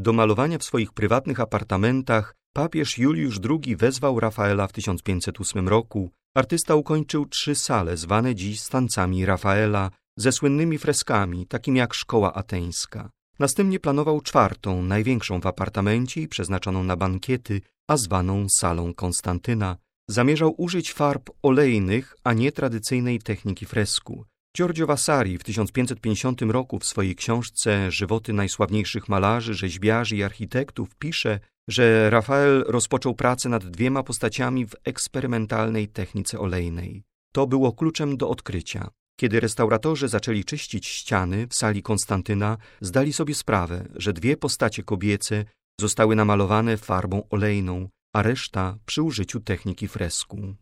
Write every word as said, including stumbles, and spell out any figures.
Do malowania w swoich prywatnych apartamentach papież Juliusz drugi wezwał Rafaela w tysiąc pięćset ósmym roku. Artysta ukończył trzy sale, zwane dziś stancami Rafaela, ze słynnymi freskami, takimi jak Szkoła Ateńska. Następnie planował czwartą, największą w apartamencie i przeznaczoną na bankiety, a zwaną Salą Konstantyna. Zamierzał użyć farb olejnych, a nie tradycyjnej techniki fresku. Giorgio Vasari w tysiąc pięćset pięćdziesiątym roku w swojej książce Żywoty najsławniejszych malarzy, rzeźbiarzy i architektów pisze, że Rafael rozpoczął pracę nad dwiema postaciami w eksperymentalnej technice olejnej. To było kluczem do odkrycia. Kiedy restauratorzy zaczęli czyścić ściany w sali Konstantyna, zdali sobie sprawę, że dwie postacie kobiece zostały namalowane farbą olejną, a reszta przy użyciu techniki fresku.